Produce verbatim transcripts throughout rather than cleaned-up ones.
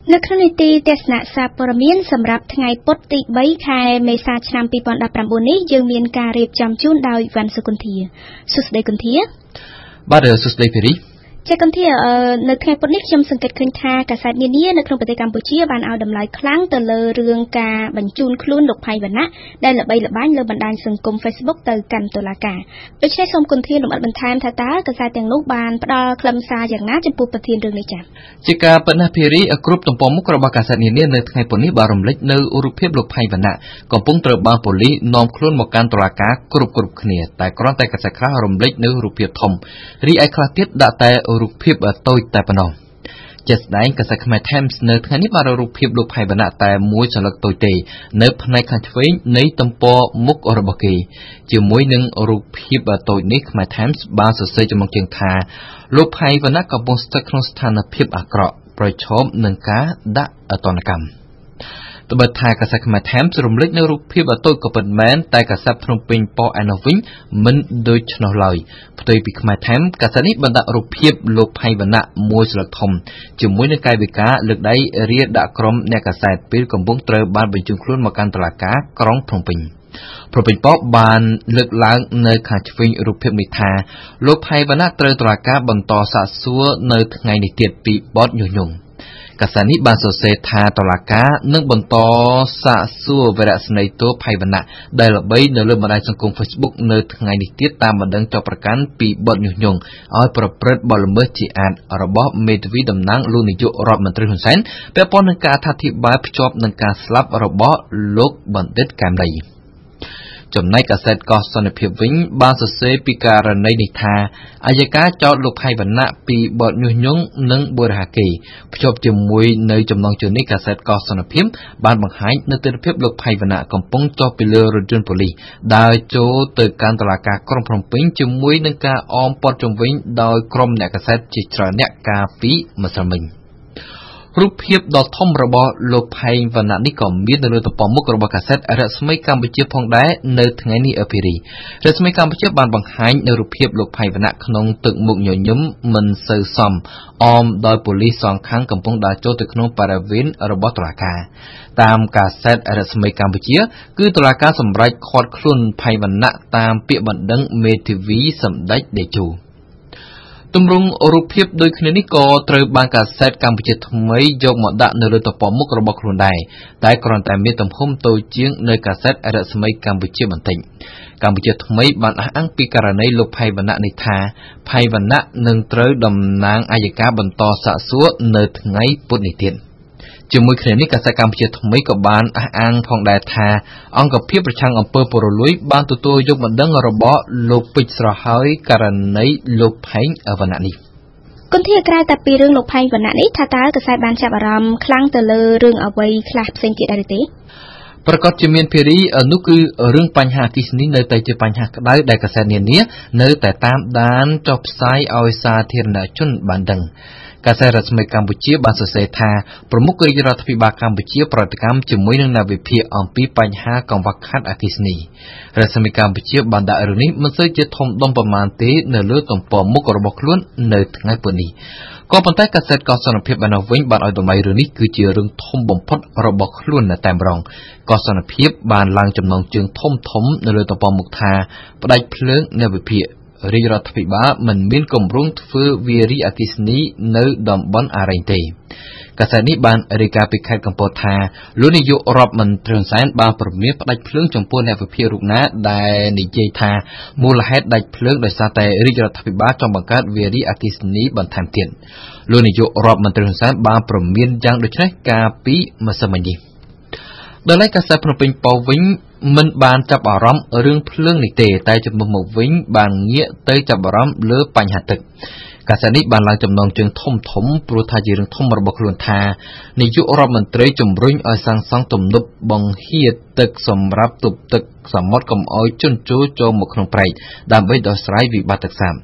នៅក្នុងនីតិទេសនាសារព័ត៌មានសម្រាប់ថ្ងៃពុធទីបីខែមេសាឆ្នាំពីរពាន់ដប់ប្រាំបួននេះយើងមានការរៀបចំជូនដោយវ៉ាន់សុគន្ធាសួស្តីគន្ធាបាទសួស្តីភីរីជាគន្ធានៅថ្ងៃពុធនេះខ្ញុំសង្កេតឃើញថាកាសែតនានានៅក្នុងប្រទេសកម្ពុជាបានឲ្យតម្លៃខ្លាំងទៅលើរឿងការបញ្ជូនខ្លួនលោកផៃវណ្ណៈដែលល្បីល្បាញលើបណ្ដាញសង្គម Facebook ទៅកាន់តុលាការដូច្នេះសូមគន្ធាលំអិតបន្ថែមថាតើកាសែតទាំងនោះបានផ្ដល់ខ្លឹមសារយ៉ាងណាចំពោះប្រធានរឿងនេះចា៎ជាការប៉ុណ្ណេះភីរីគ្រប់ទំព័រមុខរបស់កាសែតនានានៅថ្ងៃពុធនេះបានរំលេចនៅរូបភាពលោកផៃវណ្ណៈកំពុងត្រូវបានប៉ូលីសនាំខ្លួនមកកាន់តុលាការគ្រប់គ្រប់គ្នាតែគ្រាន់តែកាសែតខ្លះរំលេចនៅរូបភាពធំរីឯខ្លះទៀតដាក់តែរូបភាពតូចតែប៉ុណ្ណោះជាស្ដែងកាសែតខ្មែរ Times នៅថ្ងៃនេះបានរូបភាពលោកផៃវណ្ណៈតែមួយសន្លឹកតូចទេនៅផ្នែកខាងឆ្វេងនៃទំព័រមុខរបស់គេជាមួយនឹងរូបភាពតូចនេះខ្មែរ Times បានសរសេរចំណងជើងថាលោកផៃវណ្ណៈកំពុងស្ថិតក្នុងស្ថានភាពអាក្រក់ប្រឈមនឹងការដាក់ទណ្ឌកម្មត្បិតថាកាសែតខ្មែរ Times រំលេចនៅរូបភាពតូចក៏ពិតមែនតែកាសែតភ្នំពេញប៉ុស្តិ៍ឯណោះវិញមិនដូច្នោះឡើយផ្ទុយពីខ្មែរ Times កាសែតនេះបានដាក់រូបភាពលោកផៃវណ្ណៈមួយស្លឹកធំជាមួយនឹងកាយវិការលើកដៃរៀបដាក់ក្រុមអ្នកកាសែតពេលកំពុងត្រូវបានបញ្ជូនខ្លួនមកកាន់តុលាការក្រុងភ្នំពេញប្រពៃប៉ុស្តិ៍បានលើកឡើងនៅខាងឆ្វេងរូបភាពនេះថាលោកផៃវណ្ណៈត្រូវតុលាការបន្តសាកសួរនៅថ្ងៃនេះទៀតពីបទញុះញង់កាសែតនេះបានសរសេរថាតុលាការនឹងបន្តសាកសួរវីរៈសេនីយ៍តួផៃវណ្ណៈដែលល្បីនៅលើបណ្ដាញសង្គម Facebook នៅថ្ងៃនេះទៀតតាមបណ្ដឹងចោទប្រកាន់ពីបទញុះញង់ឲ្យប្រព្រឹត្តបទល្មើសជាអាតរបស់មេធាវីតំណាងលោកនាយករដ្ឋមន្ត្រីហ៊ុនសែនពាក់ព័ន្ធនឹងការអត្ថាធិប្បាយភ្ជាប់នឹងការស្លាប់របស់លោកបណ្ឌិតកែមលីចំណែកកាសែតកោះសន្តិភាពវិញបានសរសេរពីករណីនេះថាអัยការចោទលោកផៃវណ្ណៈពីបទញុះញង់និងបុរាហាកេរ្តិ៍ភ្ជាប់ជាមួយនៅចំណងជើងនេះកាសែតកោះសន្តិភាពបានបង្ហាញនៅទិដ្ឋភាពលោកផៃវណ្ណៈកំពុងចុះពីលើរថយន្តប៉ូលីសដើរចូលទៅកាន់តុលាការក្រុងភ្នំពេញជាមួយនឹងការអមព័ទ្ធជុំវិញដោយក្រុមអ្នកកាសែតជាច្រើនអ្នកកាលពីម្សិលមិញរូបភាពដ៏ធំរបស់លោកផៃវណ្ណៈនេះក៏មាននៅលើទំព័រមុខរបស់កាសែតរស្មីកម្ពុជាផងដែរនៅថ្ងៃនេះអភិរីរស្មីកម្ពុជាបានបង្ហាញនៅរូបភាពលោកផៃវណ្ណៈក្នុងទឹកមុខញញឹមមិនសូវសមអមដោយប៉ូលីសសងខាងកំពុងដើរចូលទៅក្នុងបរិវេណរបស់តុលាការតាមកាសែតរស្មីកម្ពុជាគឺតុលាការសម្រេចឃាត់ខ្លួនផៃវណ្ណៈតាមពាក្យបណ្ដឹងមេធាវីសម្ដេចតេជោទម្រង់រូបភាពដូចគ្នានេះក៏ត្រូវបានកាសែតកម្ពុជាថ្មីយកមកដាក់នៅលើទំព័រមុខរបស់ខ្លួនដែរតែគ្រាន់តែមានទំហំតូចជាងនៅកាសែតរស្មីកម្ពុជាបន្តិចកម្ពុជាថ្មីបានអះអាងពីករណីលោកផៃវណ្ណៈនេះថាផៃវណ្ណៈនឹងត្រូវតំណាងអัยការបន្តសាកសួរនៅថ្ងៃពុធនេះទៀតជាមួយគ្នានេះកាសែតកម្ពុជាថ្មីក៏បានអះអាងផងដែរថាអង្គភាពប្រឆាំងអំពើពុករលួយបានទទួលយកបណ្ដឹងរបស់លោកពេជ្រស្រហើយករណីលោកផៃវណ្ណៈនេះគន្ធាក្រៅតែពីរឿងលោកផៃវណ្ណៈនេះថាតើកាសែតបានចាប់អារម្មណ៍ខ្លាំងទៅលើរឿងអ្វីខ្លះផ្សេងទៀតដែរទេប្រកាសជាមានភារីនោះគឺរឿងបញ្ហាអគ្គិសនីនៅតែជាបញ្ហាក្តៅដែលកាសែតនានានៅតែតាមដានចុះផ្សាយឲ្យសាធារណជនបានដឹងកាសែតរស្មីកម្ពុជាបានសរសេរថាប្រមុខរាជរដ្ឋាភិបាលកម្ពុជាប្រតិកម្មជាមួយនឹងអ្នកវិភាគអំពីបញ្ហាកង្វះខាតអគ្គិសនីរស្មីកម្ពុជាបានដាក់រឿងនេះមិនសូវជាធំដុំប៉ុន្មានទេនៅលើទំព័រមុខរបស់ខ្លួននៅថ្ងៃពុធនេះក៏ប៉ុន្តែកាសែតកោះសន្តិភាពបានវិញបានឲ្យតម្លៃរឿងនេះគឺជារឿងធំបំផុតរបស់ខ្លួនតែម្ដងកោះសន្តិភាពបានឡើងចំណងជើងធំធំនៅលើទំព័រមុខថាផ្ដាច់ភ្លើងអ្នកវិភាគរាជរដ្ឋាភិបាលមិនមានគម្រោងធ្វើវារីអគ្គិសនីនៅតំបន់អារ៉េងទេកាសែតនេះបានរាយការណ៍ពីខេត្តកំពតថាលោកនាយករដ្ឋមន្ត្រីហ៊ុនសែនបានប្រមានផ្ដាច់ភ្លើងចំពោះអ្នកវិភាគរូបណាដែលនិយាយថាមូលហេតុដាច់ភ្លើងដោយសារតែរាជរដ្ឋាភិបាលចង់បង្កើតវារីអគ្គិសនីបន្ថែមទៀតលោកនាយករដ្ឋមន្ត្រីហ៊ុនសែនបានប្រមានយ៉ាងដូចនេះកាលពីម្សិលមិញនេះដោយឡែកកាសែតភ្នំពេញប៉ុស្តិ៍វិញមិនបានចាប់អារម្មណ៍រឿងភ្លើងនេះទេតែចំពោះមកវិញបានងាកទៅចាប់អារម្មណ៍លើបញ្ហាទឹកកាសែតនេះបានឡើងចំណងជើងធំធំព្រោះថាជារឿងធំរបស់ខ្លួនថានាយករដ្ឋមន្ត្រីជំរុញឲ្យសាងសង់ទំនប់បង្ហៀទឹកសម្រាប់ទប់ទឹកសមុទ្រកុំឲ្យជន់ជោរចូលមកក្នុងព្រែកដើម្បីដោះស្រាយវិបត្តិទឹកសាប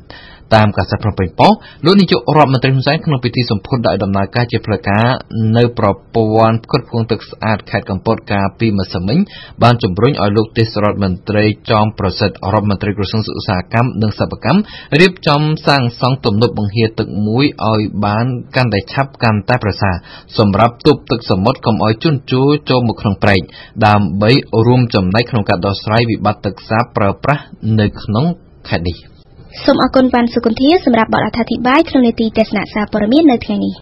តាមកាសែតភ្នំពេញប៉ុស្តិ៍លោកនាយករដ្ឋមន្ត្រីហ៊ុនសែនក្នុងពិធីសម្ពោធដោយដំណើរការជាផ្លូវការនៅប្រព័ន្ធផ្គត់ផ្គង់ទឹកស្អាតខេត្តកំពតកាលពីម្សិលមិញបានជំរុញឲ្យលោកទេសរដ្ឋមន្ត្រីចំប្រសិទ្ធរដ្ឋមន្ត្រីក្រសួងឧស្សាហកម្មនិងសិប្បកម្មរៀបចំសាងសង់ទំនប់បង្ហៀរទឹកមួយឲ្យបានកាន់តែឆាប់កាន់តែប្រសើរសម្រាប់ទប់ទឹកសមុទ្រកុំឲ្យជន់ជោរចូលមកក្នុងព្រែកដើម្បីរួមចំណែកក្នុងការដោះស្រាយវិបត្តិទឹកសាបប្រើប្រាស់នៅក្នុងខេត្តនេះសូមអរគុណវ៉ាន់សុគន្ធាសម្រាប់បទអត្ថាធិប្បាយក្នុងនេតិទេសនាសារព័ត៌មាននៅថ្ងៃនេះ